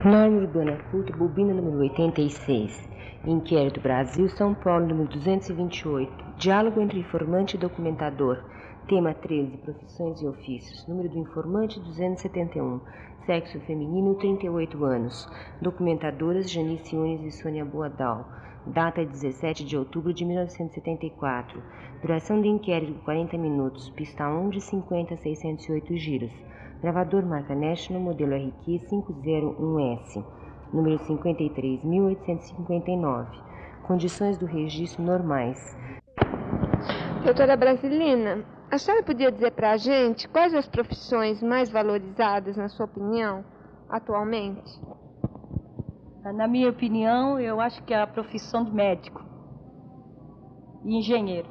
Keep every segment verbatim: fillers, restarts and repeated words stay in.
Norma Urbana Culta, bobina número oitenta e seis. Inquérito Brasil, São Paulo, número duzentos e vinte e oito. Diálogo entre informante e documentador. Tema treze. Profissões e ofícios. Número do informante, duzentos e setenta e um. Sexo feminino, trinta e oito anos. Documentadoras, Janice Yunes e Sônia Boadal. Data dezessete de outubro de mil novecentos e setenta e quatro. Duração do inquérito, quarenta minutos. Pista um de cinquenta a seiscentos e oito giros. Gravador marca National, modelo R Q cinco zero um S, número cinquenta e três mil oitocentos e cinquenta e nove. Condições do registro normais. Doutora Brasilina, a senhora podia dizer para a gente quais as profissões mais valorizadas, na sua opinião, atualmente? Na minha opinião, eu acho que é a profissão de médico e engenheiro.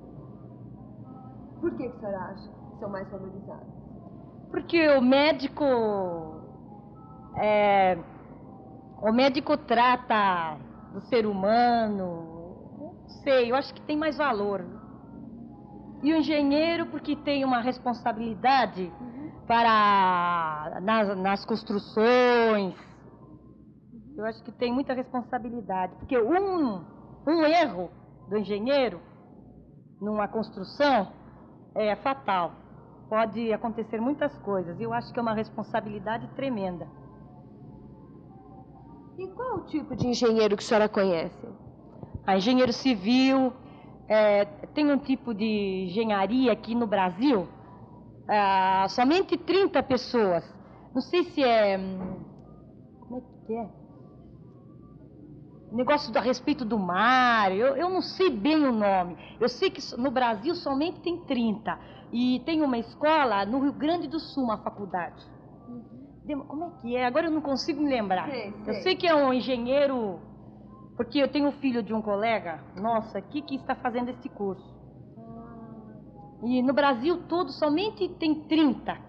Por que, que a senhora acha que são mais valorizadas? Porque o médico, é, o médico trata do ser humano, não sei, eu acho que tem mais valor. E o engenheiro porque tem uma responsabilidade para nas, nas construções. Eu acho que tem muita responsabilidade, porque um, um erro do engenheiro numa construção é fatal. Pode acontecer muitas coisas. Eu acho que é uma responsabilidade tremenda. E qual o tipo de engenheiro que a senhora conhece? A engenheiro civil, é, tem um tipo de engenharia aqui no Brasil, é, somente trinta pessoas. Não sei se é... Como é que é? Negócio a respeito do mar, eu, eu não sei bem o nome. Eu sei que no Brasil somente tem trinta. E tem uma escola no Rio Grande do Sul, uma faculdade. Uhum. Como é que é? Agora eu não consigo me lembrar. Sei, sei. Eu sei que é um engenheiro, porque eu tenho filho de um colega nosso aqui que está fazendo esse curso. Uhum. E no Brasil todo somente tem trinta.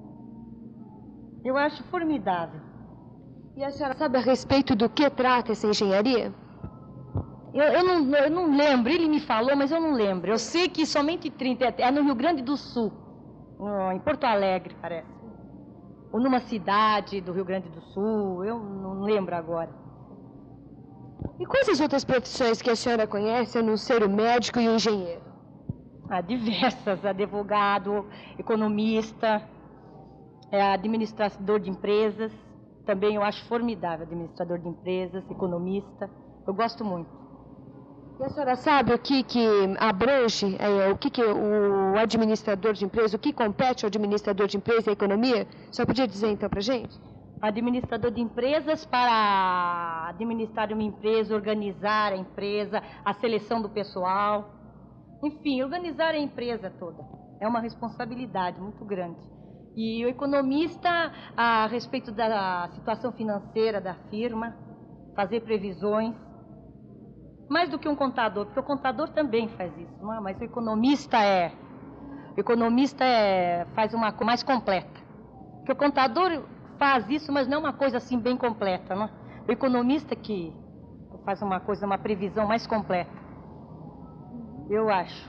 Eu acho formidável. E a senhora sabe a respeito do que trata essa engenharia? Eu, eu, não, eu não lembro, ele me falou, mas eu não lembro. Eu sei que somente trinta, é no Rio Grande do Sul, em Porto Alegre, parece. Ou numa cidade do Rio Grande do Sul, eu não lembro agora. E quais as outras profissões que a senhora conhece, a não ser o médico e o engenheiro? Há diversas, advogado, economista, é, administrador de empresas. Também eu acho formidável, administrador de empresas, economista. Eu gosto muito. E a senhora sabe o que, que abrange, é, o que, que o administrador de empresa, o que compete ao administrador de empresa e a economia? Só podia dizer então para a gente? Administrador de empresas para administrar uma empresa, organizar a empresa, a seleção do pessoal. Enfim, organizar a empresa toda. É uma responsabilidade muito grande. E o economista, a respeito da situação financeira da firma, fazer previsões. Mais do que um contador, porque o contador também faz isso, não é? Mas o economista é, o economista é, faz uma coisa mais completa. Porque o contador faz isso, mas não é uma coisa assim bem completa, não é? O economista que faz uma coisa, uma previsão mais completa. Eu acho.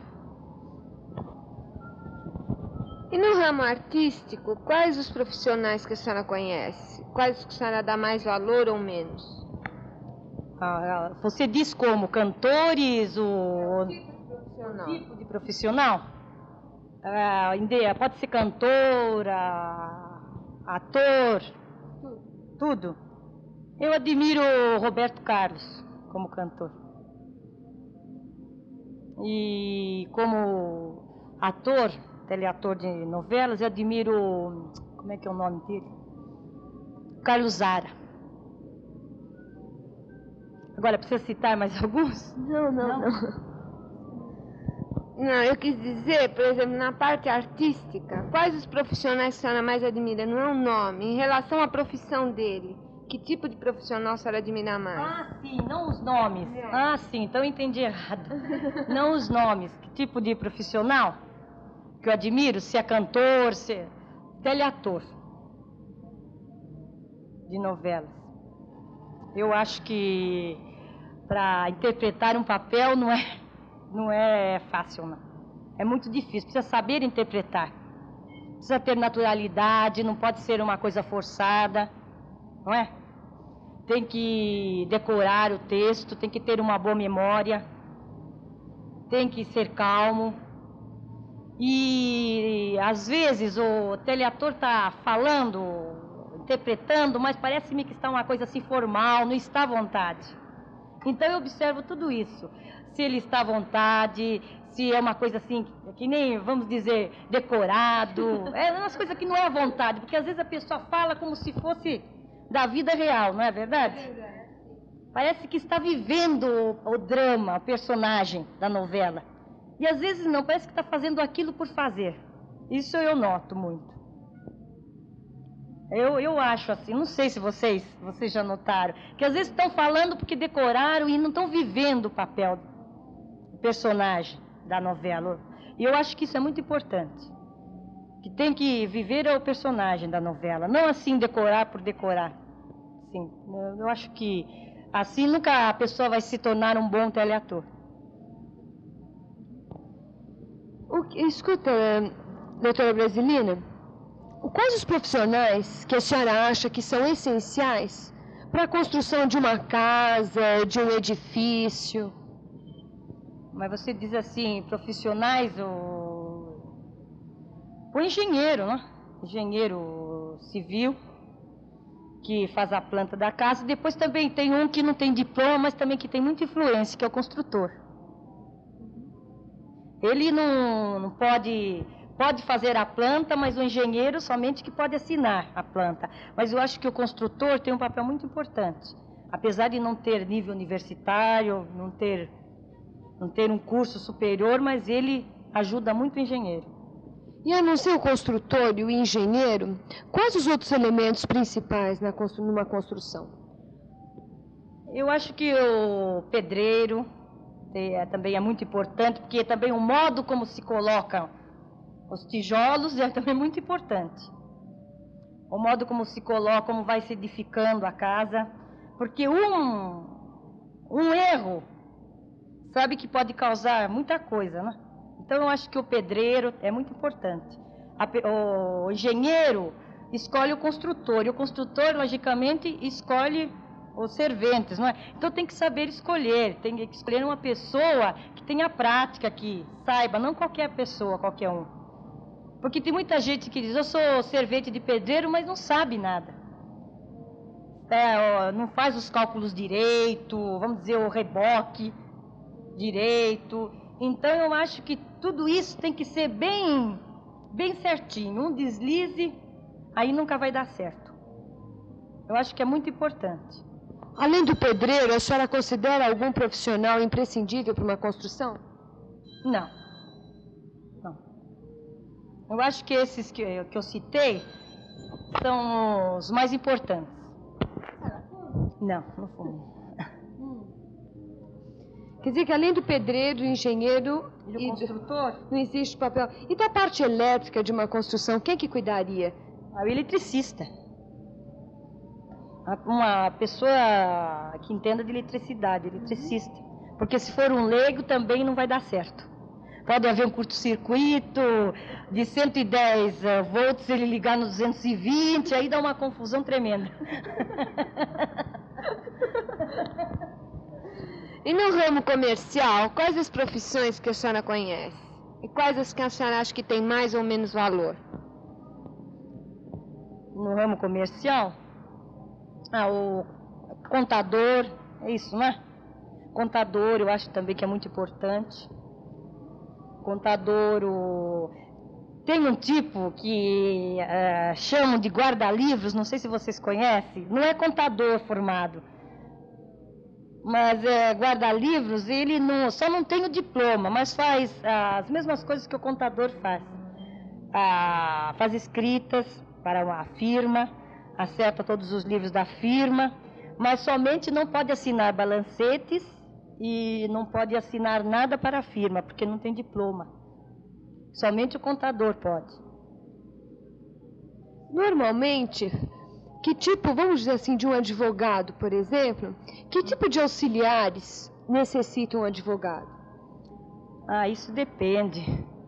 E no ramo artístico, quais os profissionais que a senhora conhece? Quais que a senhora dá mais valor ou menos? Ah, você diz como? Cantores, o, o tipo de profissional? O tipo de profissional? Ah, pode ser cantora, ator, tudo. tudo. Eu admiro o Roberto Carlos como cantor. E como ator, teleator de novelas, eu admiro, como é que é o nome dele? Carlos Zara. Agora, precisa citar mais alguns? Não, não, não, não. Não, eu quis dizer, por exemplo, na parte artística, quais os profissionais que a senhora mais admira? Não é um nome, em relação à profissão dele. Que tipo de profissional a senhora admira mais? Ah, sim, não os nomes. É. Ah, sim, então eu entendi errado. Não os nomes. Que tipo de profissional que eu admiro? Se é cantor, se é teleator de novelas. Eu acho que para interpretar um papel não é, não é fácil, não. É muito difícil, precisa saber interpretar. Precisa ter naturalidade, não pode ser uma coisa forçada, não é? tem que decorar o texto, tem que ter uma boa memória, tem que ser calmo. E às vezes o teleator está falando, interpretando, mas parece-me que está uma coisa assim formal, não está à vontade. Então eu observo tudo isso. Se ele está à vontade, se é uma coisa assim, que nem, vamos dizer, decorado. É umas coisas que não é à vontade, porque às vezes a pessoa fala como se fosse da vida real, não é verdade? Parece que está vivendo o, o drama, o personagem da novela. E às vezes não, parece que está fazendo aquilo por fazer. Isso eu noto muito. Eu, eu acho assim, não sei se vocês, vocês já notaram, que às vezes estão falando porque decoraram e não estão vivendo o papel do personagem da novela. E eu acho que isso é muito importante. Que tem que viver o personagem da novela, não assim decorar por decorar. Sim, eu, eu acho que assim nunca a pessoa vai se tornar um bom teleator. O que, escuta, doutora Brasilina, quais os profissionais que a senhora acha que são essenciais para a construção de uma casa, de um edifício? Mas você diz assim, profissionais, o, o engenheiro, né? Engenheiro civil, que faz a planta da casa. Depois também tem um que não tem diploma, mas também que tem muita influência, que é o construtor. Ele não, não pode, pode fazer a planta, mas o engenheiro somente que pode assinar a planta. Mas eu acho que o construtor tem um papel muito importante. Apesar de não ter nível universitário, não ter, não ter um curso superior, mas ele ajuda muito o engenheiro. E a não ser o construtor e o engenheiro, quais os outros elementos principais na constru, numa construção? Eu acho que o pedreiro é, também é muito importante, porque também o modo como se colocam os tijolos é também muito importante. O modo como se coloca, como vai se edificando a casa, porque um, um erro, sabe que pode causar muita coisa, né? Então eu acho que o pedreiro é muito importante. A, o engenheiro escolhe o construtor, e o construtor, logicamente, escolhe os serventes, não é? Então tem que saber escolher, tem que escolher uma pessoa que tenha prática, que saiba, não qualquer pessoa, qualquer um. Porque tem muita gente que diz, eu sou servente de pedreiro, mas não sabe nada. É, ó, não faz os cálculos direito, vamos dizer, o reboque direito. Então eu acho que tudo isso tem que ser bem, bem certinho. Um deslize, aí nunca vai dar certo. Eu acho que é muito importante. Além do pedreiro, a senhora considera algum profissional imprescindível para uma construção? Não. Não. Eu acho que esses que eu, que eu citei são os mais importantes. Não, não fumo. Quer dizer que além do pedreiro, do engenheiro e do construtor, do, não existe papel. E da parte elétrica de uma construção, quem que cuidaria? O eletricista. Uma pessoa que entenda de eletricidade, eletricista. Porque se for um leigo também não vai dar certo. Pode haver um curto-circuito de cento e dez volts, ele ligar no duzentos e vinte, aí dá uma confusão tremenda. E no ramo comercial, quais as profissões que a senhora conhece? E quais as que a senhora acha que tem mais ou menos valor? No ramo comercial? Ah, o contador, é isso, né? Contador, eu acho também que é muito importante. Contador, o... tem um tipo que uh, chamam de guarda-livros, não sei se vocês conhecem, não é contador formado. Mas é, guarda-livros, ele não, só não tem o diploma, mas faz ah, as mesmas coisas que o contador faz. Ah, faz escritas para a firma, acerta todos os livros da firma, mas somente não pode assinar balancetes e não pode assinar nada para a firma, porque não tem diploma. Somente o contador pode. Normalmente, que tipo, vamos dizer assim, de um advogado, por exemplo, que tipo de auxiliares necessita um advogado? Ah, isso depende.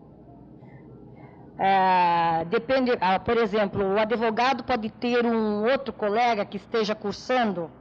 Ah, depende, ah, por exemplo, o advogado pode ter um outro colega que esteja cursando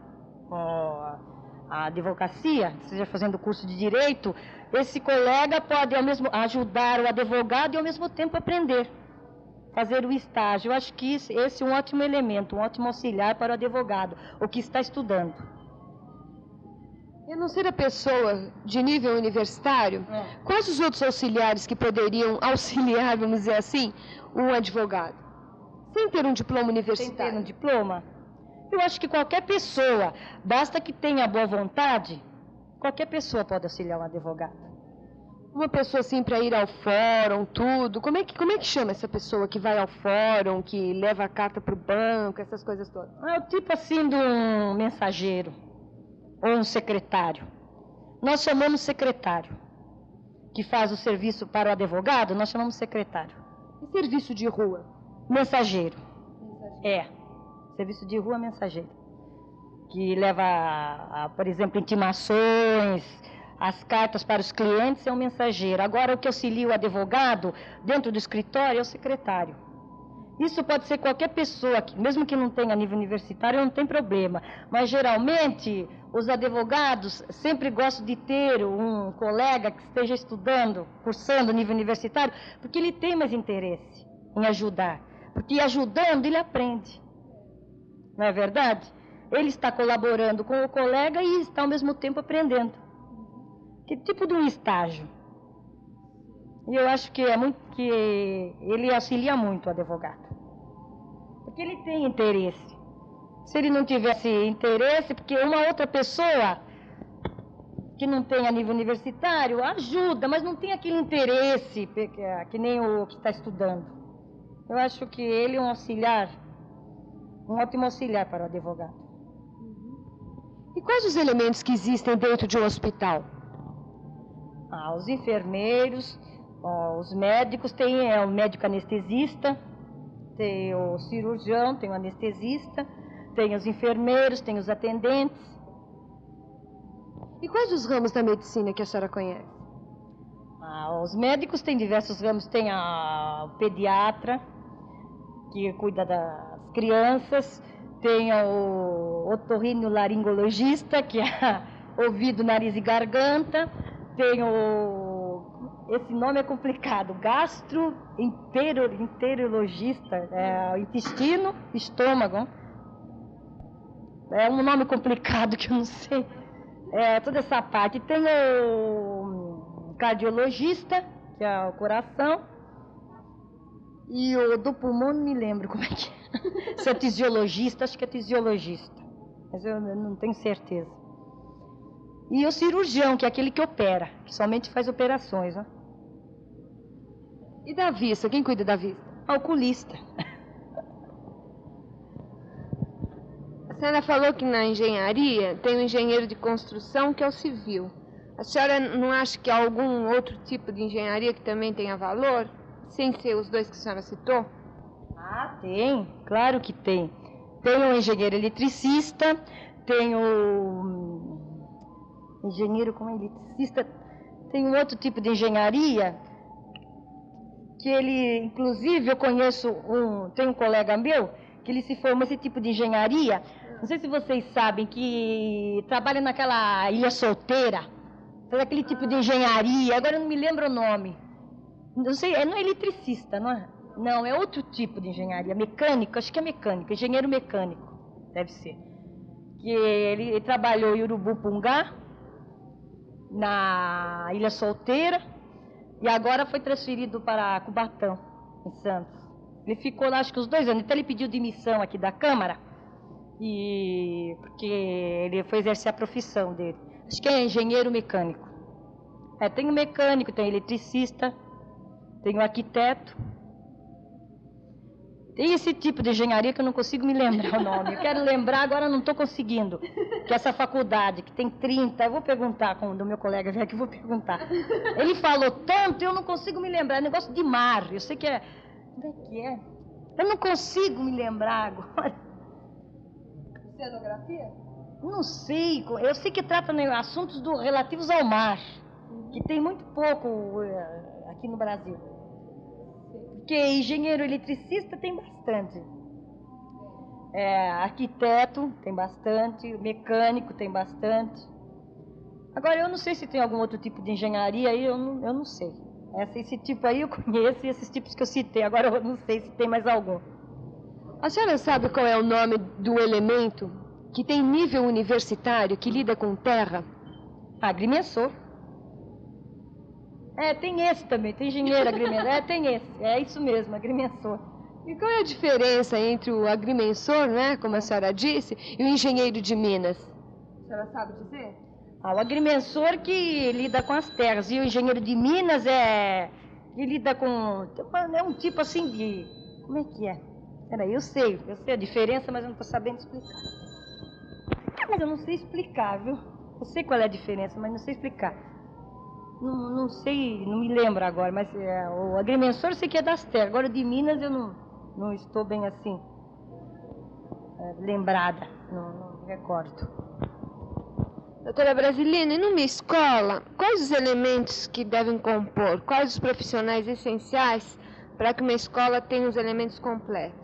ó, a advocacia, seja fazendo curso de direito, esse colega pode ao mesmo, ajudar o advogado e ao mesmo tempo aprender, fazer o estágio. Eu acho que esse, esse é um ótimo elemento, um ótimo auxiliar para o advogado, o que está estudando. E a não ser a pessoa de nível universitário, é. Quais os outros auxiliares que poderiam auxiliar, vamos dizer assim, um advogado? Sem ter um diploma universitário. Sem ter um diploma? Eu acho que qualquer pessoa, basta que tenha boa vontade, qualquer pessoa pode auxiliar um advogado. Uma pessoa assim para ir ao fórum, tudo, como é, que, como é que chama essa pessoa que vai ao fórum, que leva a carta para o banco, essas coisas todas? É o tipo assim de um mensageiro, ou um secretário. Nós chamamos secretário, que faz o serviço para o advogado, nós chamamos secretário. E serviço de rua? Mensageiro. Mensageiro. É. Serviço de rua mensageiro, que leva, a, a, por exemplo, intimações, as cartas para os clientes, é um mensageiro. Agora, o que auxilia o advogado dentro do escritório é o secretário. Isso pode ser qualquer pessoa, mesmo que não tenha nível universitário, não tem problema. Mas, geralmente, os advogados sempre gostam de ter um colega que esteja estudando, cursando nível universitário, porque ele tem mais interesse em ajudar. Porque ajudando, ele aprende. Não é verdade? Ele está colaborando com o colega e está ao mesmo tempo aprendendo. Que tipo de um estágio? E eu acho que é muito que ele auxilia muito o advogado. Porque ele tem interesse. Se ele não tivesse interesse, porque uma outra pessoa que não tem a nível universitário ajuda, mas não tem aquele interesse que nem o que está estudando. Eu acho que ele é um auxiliar, um ótimo auxiliar para o advogado. E quais os elementos que existem dentro de um hospital? Ah, os enfermeiros, ó, os médicos, tem é, o médico anestesista, tem o cirurgião, tem o anestesista, tem os enfermeiros, tem os atendentes. E quais os ramos da medicina que a senhora conhece? Ah, os médicos têm diversos ramos, tem a, o pediatra, que cuida das crianças, tem o otorrinolaringologista, que é ouvido, nariz e garganta, tem o, esse nome é complicado, gastroenterologista, é o intestino, estômago, é um nome complicado que eu não sei, é, toda essa parte. Tem o cardiologista, que é o coração, e o do pulmão não me lembro como é que é. Se é fisiologista, acho que é fisiologista, mas eu não tenho certeza. E o cirurgião, que é aquele que opera, que somente faz operações, né? E da vista, quem cuida da vista? O oculista. A senhora falou que na engenharia tem um engenheiro de construção que é o civil. A senhora não acha que há algum outro tipo de engenharia que também tenha valor? Sem ser os dois que a senhora citou? Ah, tem, claro que tem. Tem o engenheiro eletricista, tem o engenheiro como eletricista, tem um outro tipo de engenharia, que ele, inclusive, eu conheço um, tem um colega meu, que ele se formou nesse tipo de engenharia, não sei se vocês sabem, que trabalha naquela ilha solteira, faz aquele tipo de engenharia, agora eu não me lembro o nome. Não sei, é, não é eletricista, não é? Não, é outro tipo de engenharia, mecânico, acho que é mecânico, engenheiro mecânico, deve ser. Que ele, ele trabalhou em Urubupungá, na Ilha Solteira, e agora foi transferido para Cubatão, em Santos. Ele ficou lá acho que uns dois anos, então ele pediu demissão aqui da Câmara, e porque ele foi exercer a profissão dele. Acho que é engenheiro mecânico. É, tem o mecânico, tem o eletricista, tem o arquiteto. Tem esse tipo de engenharia que eu não consigo me lembrar o nome. Eu quero lembrar, agora não estou conseguindo. Que essa faculdade, que tem trinta, eu vou perguntar, quando o meu colega vier aqui, eu vou perguntar. Ele falou tanto, eu não consigo me lembrar. É negócio de mar, eu sei que é... Como é que é? Eu não consigo me lembrar agora. Oceanografia? Não sei, eu sei que trata né, assuntos do, relativos ao mar, que tem muito pouco uh, aqui no Brasil. Porque engenheiro eletricista tem bastante. É, arquiteto tem bastante, mecânico tem bastante. Agora, eu não sei se tem algum outro tipo de engenharia aí, eu não, eu não sei. Esse, esse tipo aí eu conheço e esses tipos que eu citei, agora eu não sei se tem mais algum. A senhora sabe qual é o nome do elemento que tem nível universitário, que lida com terra? Agrimensor. É, tem esse também, tem engenheiro agrimensor. É, tem esse, é isso mesmo, agrimensor. E qual é a diferença entre o agrimensor, né, como a senhora disse, e o engenheiro de Minas? A senhora sabe dizer? Ah, o agrimensor que lida com as terras e o engenheiro de Minas é que lida com... é um tipo assim de... como é que é? Peraí, eu sei, eu sei a diferença, mas eu não estou sabendo explicar. Mas eu não sei explicar, viu? Eu sei qual é a diferença, mas não sei explicar. Não, não sei, não me lembro agora, mas é, o agrimensor eu sei que é das terras. Agora o de Minas eu não, não estou bem assim, é, lembrada, não, não recordo. Doutora Brasilina, e numa escola, quais os elementos que devem compor? Quais os profissionais essenciais para que uma escola tenha os elementos completos?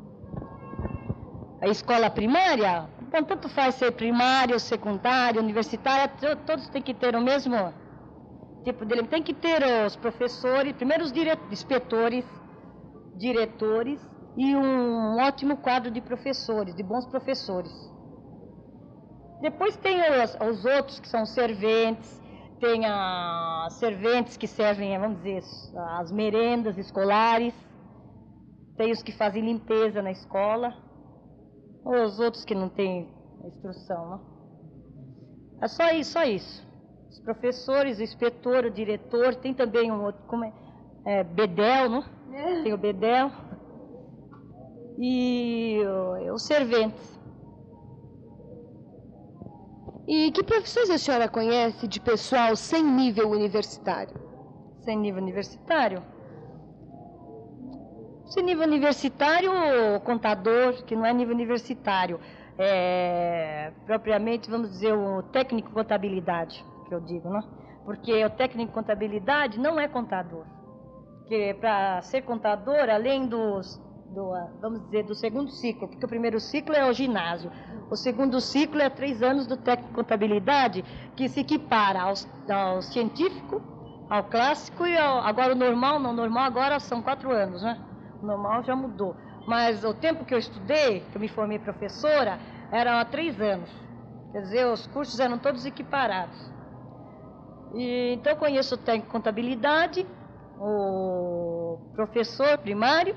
A escola primária, bom, tanto faz ser primária, ou secundária, universitária, todos têm que ter o mesmo tipo de elemento. Tem que ter os professores, primeiro os dire... inspetores, diretores e um ótimo quadro de professores, de bons professores. Depois tem os, os outros que são serventes, tem as serventes que servem, vamos dizer, as merendas escolares, tem os que fazem limpeza na escola, os outros que não têm instrução, né? É só isso, só isso. Os professores, o inspetor, o diretor, tem também um outro, como é, é bedel, né? É. Tem o bedel e os serventes. E que profissões a senhora conhece de pessoal sem nível universitário? Sem nível universitário? Sem nível universitário, o contador, que não é nível universitário, é propriamente, vamos dizer, o técnico contabilidade, que eu digo, né? Porque o técnico contabilidade não é contador. Porque para ser contador, além dos, do, vamos dizer, do segundo ciclo, porque o primeiro ciclo é o ginásio, o segundo ciclo é três anos do técnico contabilidade, que se equipara aos, ao científico, ao clássico e ao, agora o normal, não normal agora são quatro anos, né? O normal já mudou. Mas o tempo que eu estudei, que eu me formei professora, era há três anos. Quer dizer, os cursos eram todos equiparados. E, então eu conheço o técnico contabilidade, o professor primário,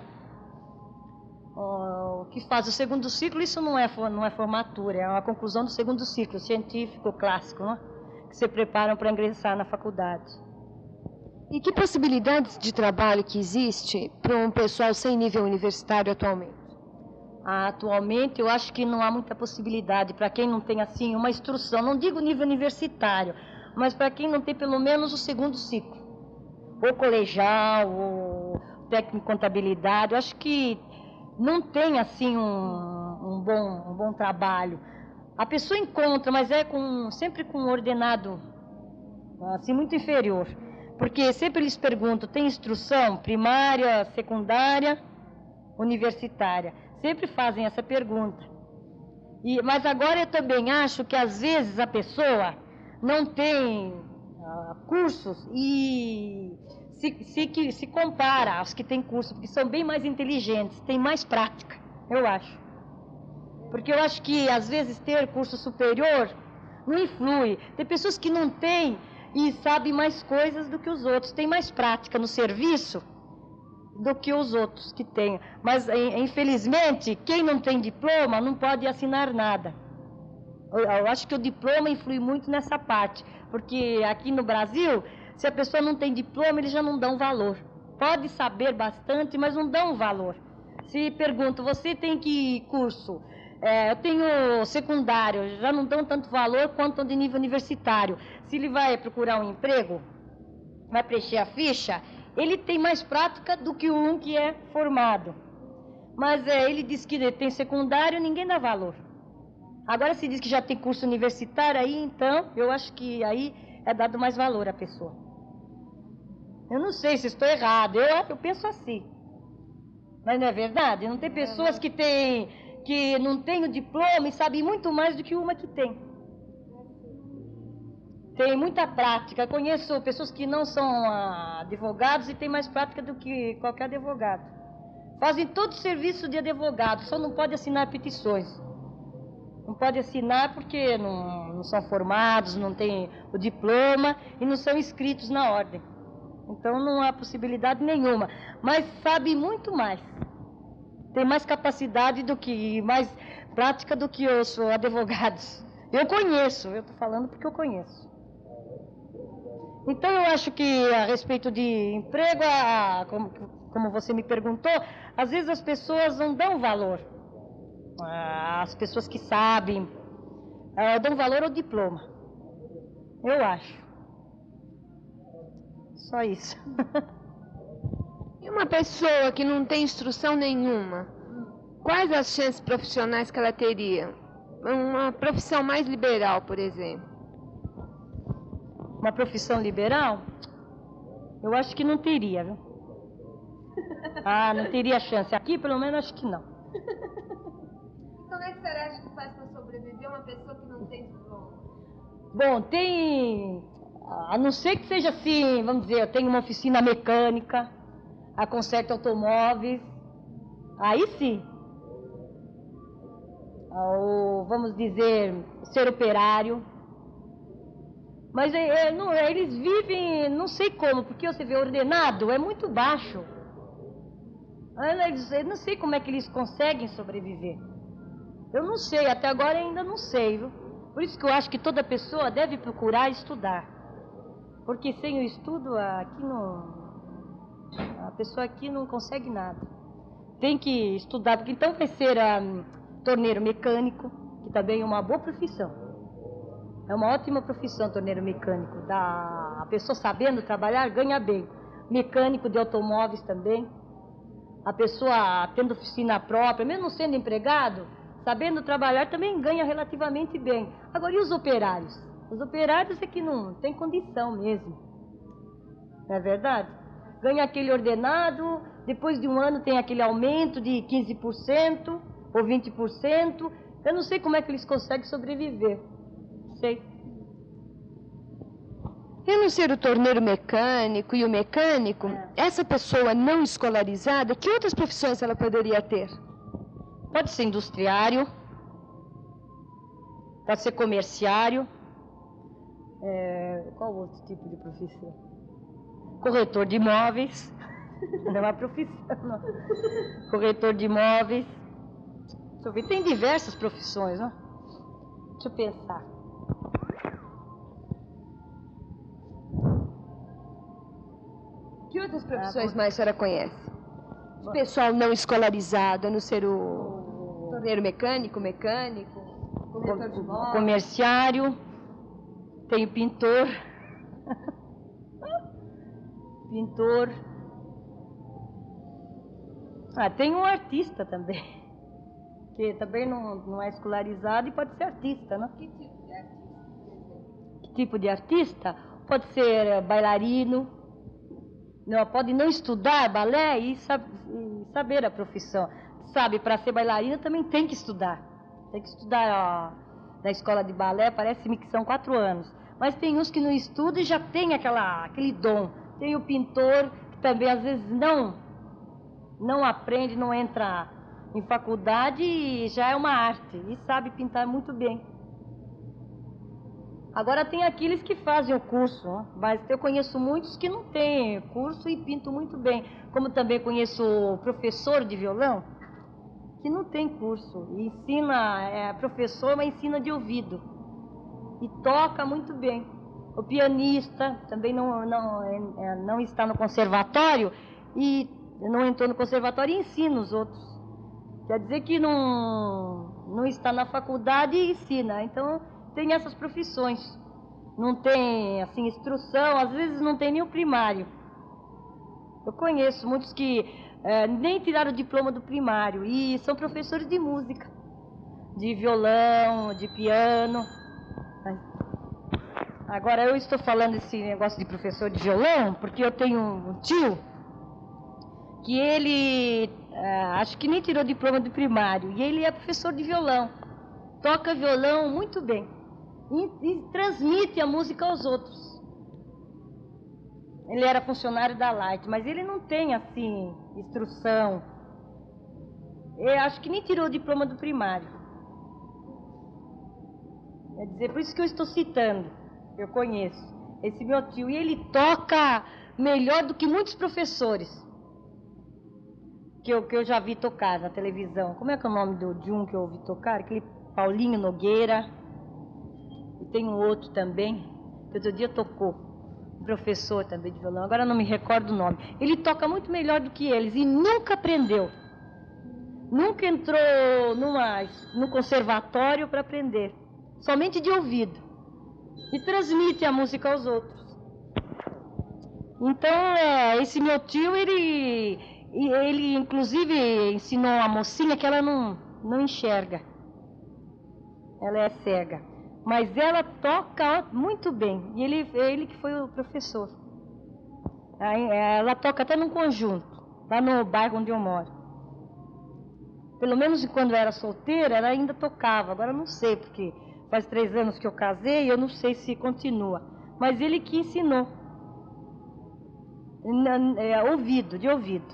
o que faz o segundo ciclo, isso não é, não é formatura, é uma conclusão do segundo ciclo, científico, clássico, né? Que se preparam para ingressar na faculdade. E que possibilidades de trabalho que existe para um pessoal sem nível universitário atualmente? Ah, atualmente eu acho que não há muita possibilidade para quem não tem assim uma instrução, não digo nível universitário, mas para quem não tem pelo menos o segundo ciclo, ou colegial, ou técnico em contabilidade, eu acho que não tem assim um, um, bom, um bom trabalho. A pessoa encontra, mas é com, sempre com um ordenado assim muito inferior. Porque sempre eles perguntam, tem instrução primária, secundária, universitária? Sempre fazem essa pergunta. E, mas agora eu também acho que às vezes a pessoa não tem uh, cursos e se, se, se compara aos que têm curso, porque são bem mais inteligentes, têm mais prática, eu acho. Porque eu acho que às vezes ter curso superior não influi. Tem pessoas que não têm e sabe mais coisas do que os outros, tem mais prática no serviço do que os outros que têm. Mas, infelizmente, quem não tem diploma não pode assinar nada. Eu, eu acho que o diploma influi muito nessa parte, porque aqui no Brasil, se a pessoa não tem diploma, eles já não dão valor. Pode saber bastante, mas não dão valor. Se perguntam, você tem que curso? É, eu tenho secundário, já não dão tanto valor quanto de nível universitário. Se ele vai procurar um emprego, vai preencher a ficha, ele tem mais prática do que um que é formado. Mas é, ele diz que ele tem secundário, ninguém dá valor. Agora se diz que já tem curso universitário, aí então, eu acho que aí é dado mais valor à pessoa. Eu não sei se estou errado, eu, eu penso assim. Mas não é verdade? Não tem pessoas que têm... que não tem o diploma e sabe muito mais do que uma que tem. Tem muita prática. Conheço pessoas que não são advogados e têm mais prática do que qualquer advogado. Fazem todo o serviço de advogado, só não pode assinar petições. Não pode assinar porque não, não são formados, não têm o diploma e não são inscritos na ordem. Então não há possibilidade nenhuma. Mas sabe muito mais. Tem mais capacidade do que, mais prática do que os advogados. Eu conheço, eu estou falando porque eu conheço. Então eu acho que a respeito de emprego, a, como, como você me perguntou, às vezes as pessoas não dão valor. As pessoas que sabem, dão valor ao diploma. Eu acho. Só isso. E uma pessoa que não tem instrução nenhuma, quais as chances profissionais que ela teria? Uma profissão mais liberal, por exemplo. Uma profissão liberal? Eu acho que não teria, viu? Ah, não teria chance. Aqui, pelo menos, acho que não. Como é que você acha que faz para sobreviver uma pessoa que não tem diploma? Bom, tem... A não ser que seja assim, vamos dizer, eu tenho uma oficina mecânica, a conserto automóveis, aí sim. Ou, vamos dizer, ser operário. Mas é, é, não, eles vivem, não sei como, porque você vê, ordenado é muito baixo. Eu não sei como é que eles conseguem sobreviver. Eu não sei, até agora ainda não sei, viu? Por isso que eu acho que toda pessoa deve procurar estudar. Porque sem o estudo, aqui não, a pessoa aqui não consegue nada. Tem que estudar, porque então vai ser um, torneiro mecânico, que também é uma boa profissão. É uma ótima profissão, torneiro mecânico. Da, a pessoa sabendo trabalhar, ganha bem. Mecânico de automóveis também. A pessoa tendo oficina própria, mesmo sendo empregado, sabendo trabalhar, também ganha relativamente bem. Agora, e os operários? Os operários é que não tem condição mesmo. Não é verdade? Ganha aquele ordenado, depois de um ano tem aquele aumento de quinze por cento ou vinte por cento. Eu não sei como é que eles conseguem sobreviver. Não sei. E no ser o torneiro mecânico e o mecânico, é. essa pessoa não escolarizada, que outras profissões ela poderia ter? Pode ser industriário, pode ser comerciário, é, qual outro tipo de profissão? Corretor de imóveis, não é uma profissão, não. Corretor de imóveis, deixa eu ver, tem diversas profissões, né? Deixa eu pensar. Que outras profissões ah, mais a senhora conhece? O pessoal não escolarizado, a não ser o torneiro mecânico, mecânico, corretor de imóveis. Comerciário, tem o pintor, pintor, ah, tem um artista também, que também não, não é escolarizado e pode ser artista, né? Que tipo de artista? Que tipo de artista? Pode ser bailarino. Não, pode não estudar balé e, sab e saber a profissão. Sabe, para ser bailarina também tem que estudar. Tem que estudar ó, na escola de balé, parece-me que são quatro anos. Mas tem uns que não estudam e já tem aquela, aquele dom. Tem o pintor, que também às vezes não, não aprende, não entra em faculdade e já é uma arte. E sabe pintar muito bem. Agora tem aqueles que fazem o curso, né? Mas eu conheço muitos que não têm curso e pintam muito bem. Como também conheço professor de violão, que não tem curso. E ensina, é professor, mas ensina de ouvido. E toca muito bem. O pianista também não, não, é, não está no conservatório e não entrou no conservatório e ensina os outros. Quer dizer que não, não está na faculdade e ensina. Então... tem essas profissões, não tem assim instrução, às vezes não tem nem o primário. Eu conheço muitos que é, nem tiraram o diploma do primário e são professores de música, de violão, de piano. Agora eu estou falando esse negócio de professor de violão porque eu tenho um tio que ele, ah, acho que nem tirou diploma do primário, e ele é professor de violão, toca violão muito bem, e, e transmite a música aos outros. Ele era funcionário da Light, mas ele não tem, assim, instrução. Eu acho que nem tirou o diploma do primário. Quer dizer, por isso que eu estou citando, eu conheço esse meu tio, e ele toca melhor do que muitos professores que eu, que eu já vi tocar na televisão. Como é que é o nome do, de um que eu ouvi tocar? Aquele Paulinho Nogueira. E tem um outro também, que outro dia tocou, um professor também de violão, agora não me recordo o nome. Ele toca muito melhor do que eles e nunca aprendeu. Nunca entrou numa, no conservatório para aprender. Somente de ouvido. E transmite a música aos outros. Então, é, esse meu tio, ele, ele inclusive ensinou a mocinha que ela não, não enxerga. Ela é cega. Mas ela toca muito bem. E ele, ele que foi o professor. Aí, ela toca até num conjunto, lá no bairro onde eu moro. Pelo menos quando era solteira, ela ainda tocava. Agora eu não sei, porque faz três anos que eu casei, eu não sei se continua. Mas ele que ensinou. É, ouvido, de ouvido.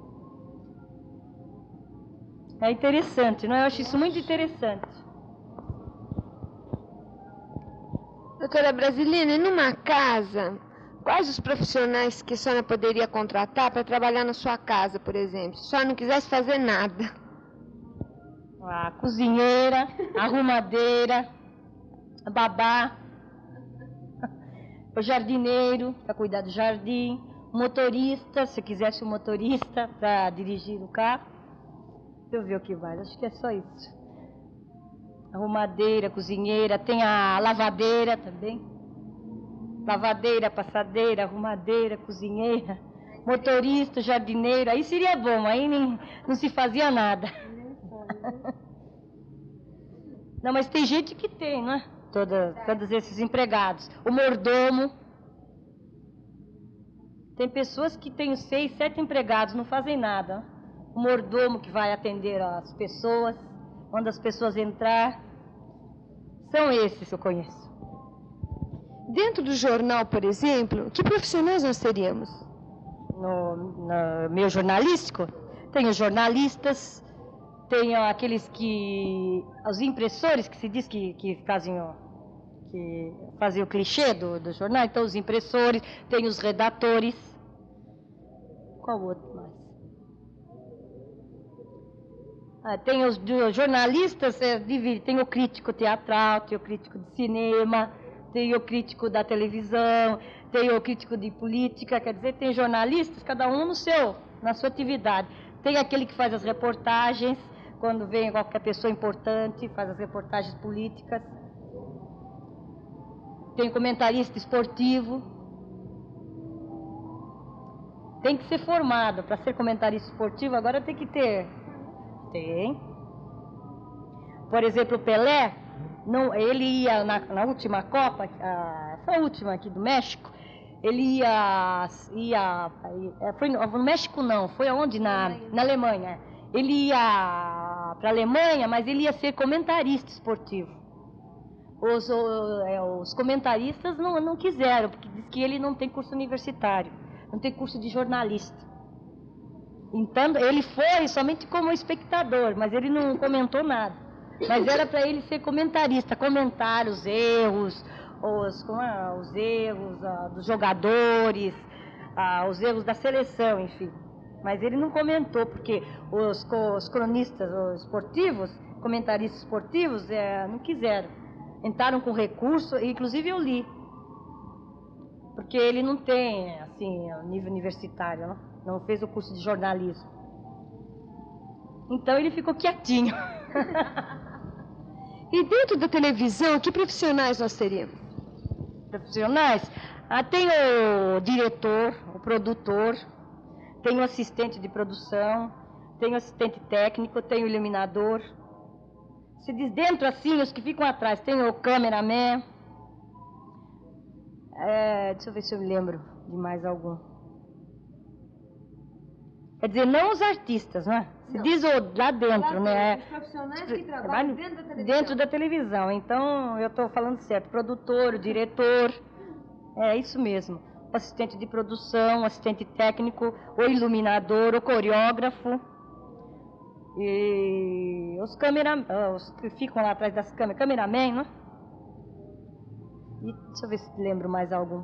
É interessante, não é? Eu acho isso muito interessante. Doutora Brasilina, e numa casa, quais os profissionais que a senhora poderia contratar para trabalhar na sua casa, por exemplo? Se a senhora não quisesse fazer nada. A cozinheira, a arrumadeira, a babá, o jardineiro, para cuidar do jardim, o motorista, se quisesse um motorista para dirigir o carro. Deixa eu ver o que vai, acho que é só isso. Arrumadeira, cozinheira, tem a lavadeira também. Lavadeira, passadeira, arrumadeira, cozinheira, motorista, jardineiro. Aí seria bom, aí nem, não se fazia nada. Não, mas tem gente que tem, não é? Toda, todos esses empregados. O mordomo. Tem pessoas que têm seis, sete empregados, não fazem nada. O mordomo que vai atender as pessoas, manda as pessoas entrar. São esses que eu conheço. Dentro do jornal, por exemplo, que profissionais nós teríamos? No, no meu jornalístico, tem os jornalistas, tem aqueles que... os impressores, que se diz que, que, fazem, o, que fazem o clichê do, do jornal. Então, os impressores, tem os redatores. Qual outro mais? Ah, tem os, os jornalistas, é, tem o crítico teatral, tem o crítico de cinema, tem o crítico da televisão, tem o crítico de política, quer dizer, tem jornalistas, cada um no seu, na sua atividade. Tem aquele que faz as reportagens, quando vem qualquer pessoa importante, faz as reportagens políticas. Tem o comentarista esportivo. Tem que ser formado, para ser comentarista esportivo, agora tem que ter... Tem. Por exemplo, o Pelé, não, ele ia na, na última Copa, a, essa última aqui do México, ele ia, ia, ia foi no, no México não, foi aonde? Na, na Alemanha. Ele ia para a Alemanha, mas ele ia ser comentarista esportivo. Os, os, os comentaristas não, não quiseram, porque diz que ele não tem curso universitário, não tem curso de jornalista. Então, ele foi somente como espectador, mas ele não comentou nada. Mas era para ele ser comentarista, comentar os erros, os, como é, os erros ah, dos jogadores, ah, os erros da seleção, enfim. Mas ele não comentou, porque os, os cronistas os esportivos, comentaristas esportivos, é, não quiseram. Entraram com recurso, inclusive eu li. Porque ele não tem, assim, nível universitário, não? Não fez o curso de jornalismo. Então ele ficou quietinho. E dentro da televisão, que profissionais nós teríamos? Profissionais? Ah, tem o diretor, o produtor, tem o assistente de produção, tem o assistente técnico, tem o iluminador. Se diz dentro assim, os que ficam atrás, tem o cameraman. É, deixa eu ver se eu me lembro de mais algum. Quer dizer, não os artistas, não é? Se Não. diz o, lá dentro, Lá né? dentro, os profissionais que Trabalho trabalham dentro da televisão. Dentro da televisão. Então, eu estou falando certo. Produtor, diretor, é isso mesmo. O assistente de produção, o assistente técnico, o iluminador, o coreógrafo. E os câmera, os que ficam lá atrás das câmeras, cameraman, né? E deixa eu ver se lembro mais algum.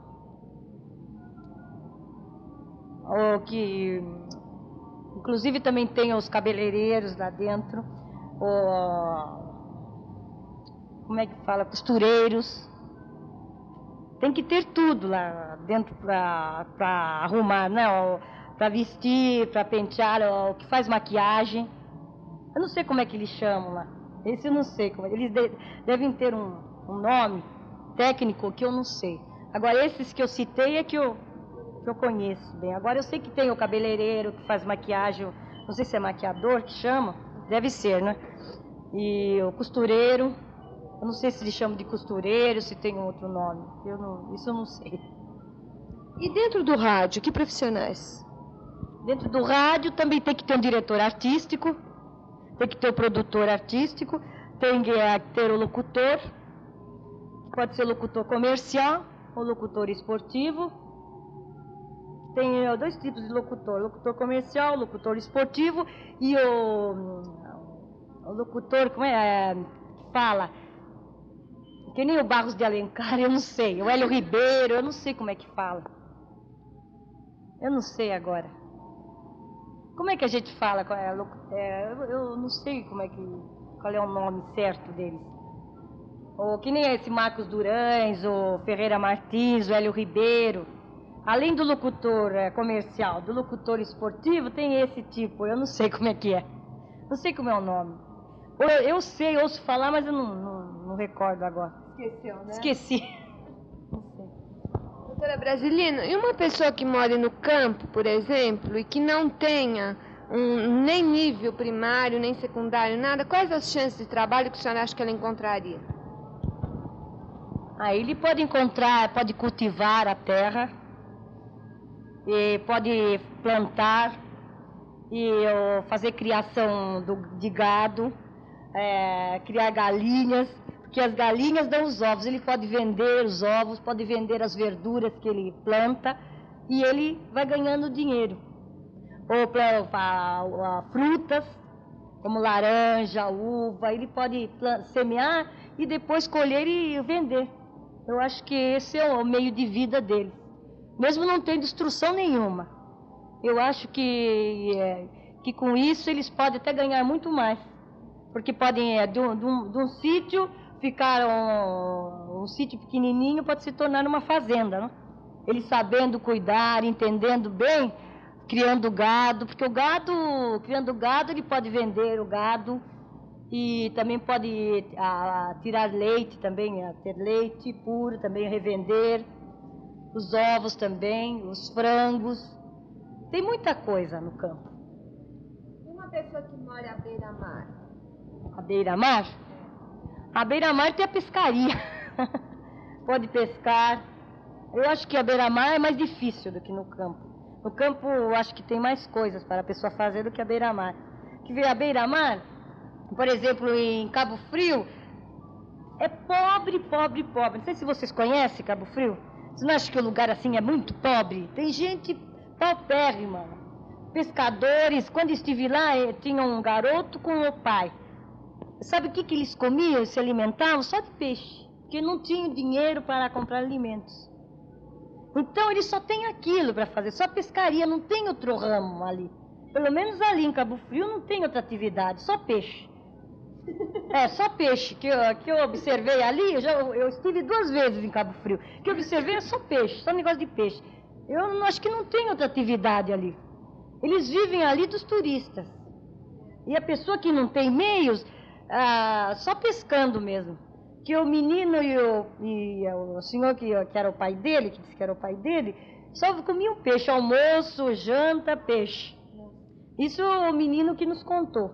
O que, inclusive também tem os cabeleireiros lá dentro, o, como é que fala, costureiros. Tem que ter tudo lá dentro para arrumar, né? Para vestir, para pentear, o que faz maquiagem. Eu não sei como é que eles chamam lá. Esse eu não sei como é. Eles de, devem ter um, um nome técnico que eu não sei. Agora, esses que eu citei é que eu, que eu conheço bem. Agora, eu sei que tem o cabeleireiro que faz maquiagem, não sei se é maquiador que chama, deve ser, né? E o costureiro, eu não sei se eles chamam de costureiro, se tem outro nome. Eu não, isso eu não sei. E dentro do rádio, que profissionais? Dentro do rádio também tem que ter um diretor artístico, tem que ter o produtor artístico, tem que ter o locutor, pode ser locutor comercial ou locutor esportivo. Tem dois tipos de locutor, locutor comercial, locutor esportivo e o, o locutor, como é, que fala, que nem o Barros de Alencar, eu não sei, o Hélio Ribeiro, eu não sei como é que fala. Eu não sei agora. Como é que a gente fala? É, eu, eu não sei como é que, qual é o nome certo deles. Ou que nem esse Marcos Durães, o Ferreira Martins, o Hélio Ribeiro. Além do locutor é, comercial, do locutor esportivo, tem esse tipo, eu não sei como é que é. Não sei como é o nome. Eu, eu sei, ouço falar, mas eu não, não, não recordo agora. Esqueceu, né? Esqueci. Não sei. Doutora Brasilino, e uma pessoa que mora no campo, por exemplo, e que não tenha um, nem nível primário, nem secundário, nada, quais as chances de trabalho que a senhora acha que ela encontraria? Aí ele pode encontrar, pode cultivar a terra, e pode plantar, e ó, fazer criação do, de gado, é, criar galinhas, porque as galinhas dão os ovos, ele pode vender os ovos, pode vender as verduras que ele planta, e ele vai ganhando dinheiro. Ou para frutas, como laranja, uva, ele pode semear e depois colher e vender. Eu acho que esse é o meio de vida dele. Mesmo não tendo instrução nenhuma. Eu acho que, é, que com isso eles podem até ganhar muito mais. Porque podem, é, de um, de um, de um sítio, ficar um, um sítio pequenininho, pode se tornar uma fazenda, né? Eles sabendo cuidar, entendendo bem, criando gado, porque o gado, criando gado, ele pode vender o gado e também pode a, a, tirar leite também, a, ter leite puro, também revender, os ovos também, os frangos, tem muita coisa no campo. E uma pessoa que mora à beira-mar? À beira-mar? À beira-mar tem a pescaria, pode pescar. Eu acho que a beira-mar é mais difícil do que no campo. No campo, eu acho que tem mais coisas para a pessoa fazer do que a beira-mar. Que vê a beira-mar, por exemplo, em Cabo Frio, é pobre, pobre, pobre. Não sei se vocês conhecem Cabo Frio. Vocês não acham que o lugar assim é muito pobre? Tem gente paupérrima. Pescadores, quando estive lá, tinha um garoto com o pai. Sabe o que, que eles comiam, se alimentavam? Só de peixe, porque não tinham dinheiro para comprar alimentos. Então eles só têm aquilo para fazer, só pescaria, não tem outro ramo ali. Pelo menos ali em Cabo Frio não tem outra atividade, só peixe. É, só peixe, que eu, que eu observei ali, eu, já, eu estive duas vezes em Cabo Frio, que eu observei é só peixe, só negócio de peixe. Eu não, acho que não tem outra atividade ali. Eles vivem ali dos turistas. E a pessoa que não tem meios, ah, só pescando mesmo. Que o menino e o, e o senhor que, que era o pai dele, que disse que era o pai dele, só comiam peixe, almoço, janta, peixe. Isso o menino que nos contou.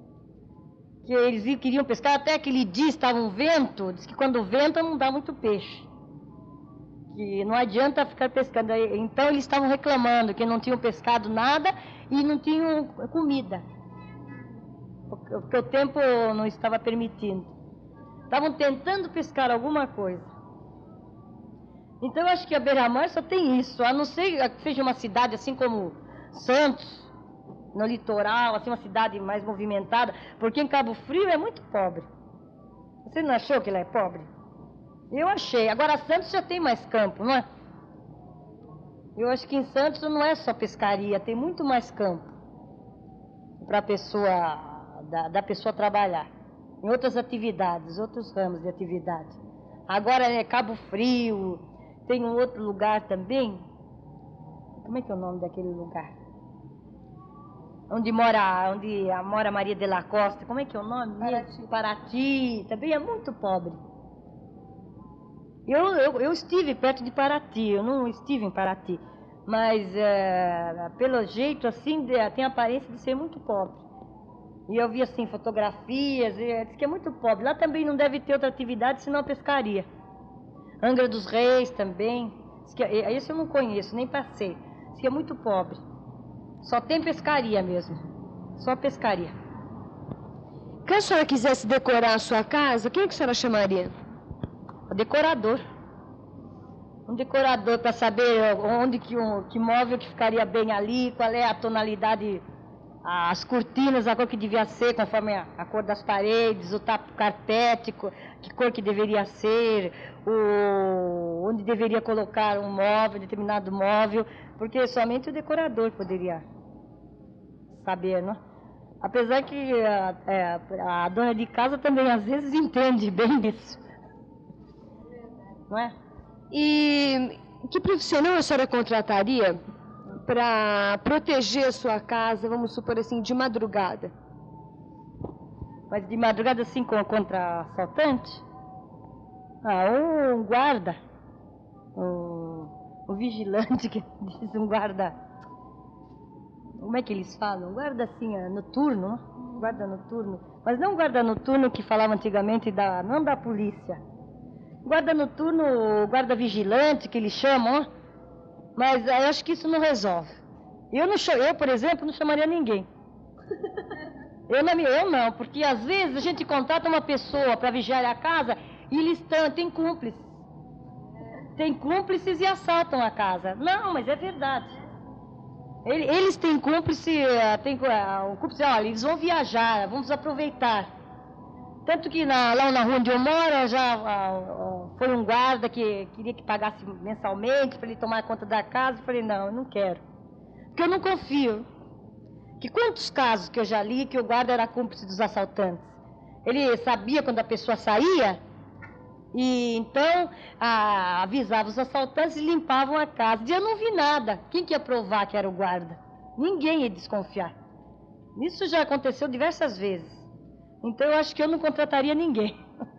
Que eles queriam pescar, até aquele dia estava um vento, diz que quando venta não dá muito peixe. que não adianta ficar pescando. Então eles estavam reclamando que não tinham pescado nada e não tinham comida, porque o tempo não estava permitindo. Estavam tentando pescar alguma coisa. Então eu acho que a beira-mar só tem isso, a não ser que seja uma cidade assim como Santos, no litoral, assim uma cidade mais movimentada, porque em Cabo Frio é muito pobre. Você não achou que ela é pobre? Eu achei. Agora Santos já tem mais campo, não é? Eu acho que em Santos não é só pescaria, tem muito mais campo para a pessoa, da, da pessoa trabalhar, em outras atividades, outros ramos de atividade. Agora é Cabo Frio, tem um outro lugar também. Como é que é o nome daquele lugar? Onde mora, onde mora Maria de la Costa, como é que é o nome? Paraty. Paraty, também é muito pobre. Eu, eu, eu estive perto de Paraty, eu não estive em Paraty, mas é, pelo jeito assim, tem a aparência de ser muito pobre. E eu vi assim fotografias, e diz que é muito pobre. Lá também não deve ter outra atividade senão a pescaria. Angra dos Reis também, diz que, esse eu não conheço, nem passei, diz que é muito pobre. Só tem pescaria mesmo, só pescaria. Se a senhora quisesse decorar a sua casa, quem é que a senhora chamaria? O decorador. Um decorador para saber onde que, um, que móvel que ficaria bem ali, qual é a tonalidade, as cortinas, a cor que devia ser, conforme a, a cor das paredes, o tapo carpético, que cor que deveria ser, o, onde deveria colocar um móvel, determinado móvel, porque somente o decorador poderia saber, não? Apesar que a, a, a dona de casa também às vezes entende bem disso. Não é? E que profissional a senhora contrataria para proteger a sua casa, vamos supor assim, de madrugada? Mas de madrugada assim contra assaltante? Ah, um guarda, um, um vigilante, que diz um guarda, como é que eles falam? Um guarda assim, noturno, né? Guarda noturno, mas não um guarda noturno que falava antigamente, da, não da polícia. Guarda noturno, guarda vigilante, que eles chamam, mas eu acho que isso não resolve. Eu, não, eu por exemplo, não chamaria ninguém. Eu não, eu não, porque às vezes a gente contrata uma pessoa para vigiar a casa e eles tão, têm cúmplices. Tem cúmplices e assaltam a casa. Não, mas é verdade. Eles têm cúmplice, tem, o cúmplice, olha, eles vão viajar, vamos aproveitar. Tanto que na, lá na rua onde eu moro, já ah, foi um guarda que queria que pagasse mensalmente para ele tomar conta da casa. Eu falei, não, eu não quero. Porque eu não confio. Que quantos casos que eu já li que o guarda era cúmplice dos assaltantes? Ele sabia quando a pessoa saía, e então ah, avisava os assaltantes e limpavam a casa. E eu não vi nada. Quem que ia provar que era o guarda? Ninguém ia desconfiar. Isso já aconteceu diversas vezes. Então eu acho que eu não contrataria ninguém.